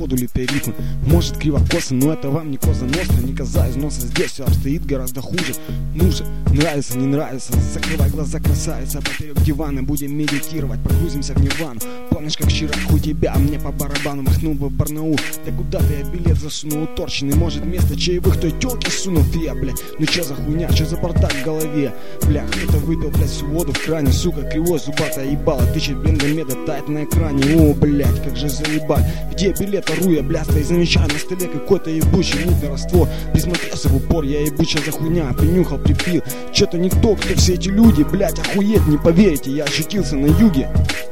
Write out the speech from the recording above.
модули ритм. Может криво-косо, но это вам не коза ностра, не коза из носа. Здесь все обстоит гораздо хуже. Ну же, нравится, не нравится, закрывай глаза, красавица. Поперек дивана будем медитировать, погрузимся в нирвану. Помнишь, как вчера у тебя, мне по барабану махнул бы в Барнаул. Да куда-то я билет засунул уторченный. Может вместо чаевых той тёлки сунул я, бля. Ну чё за хуйня, чё за бардак в голове? Бля, кто-то выпил, блядь, всю воду в кране. Сука, кривой зубатая ебала, тычет бенгомеда, тает на экране. О, блядь, как же заебать. Где билет, ору я, бля, стоит, замечаю на столе какой-то ебучий мутный раствор. Присмотрелся в упор, я ебучая за хуйня, принюхал, припил. Чё-то никто, кто все эти люди, блядь, охуеть, не поверите, я ощутился на юге.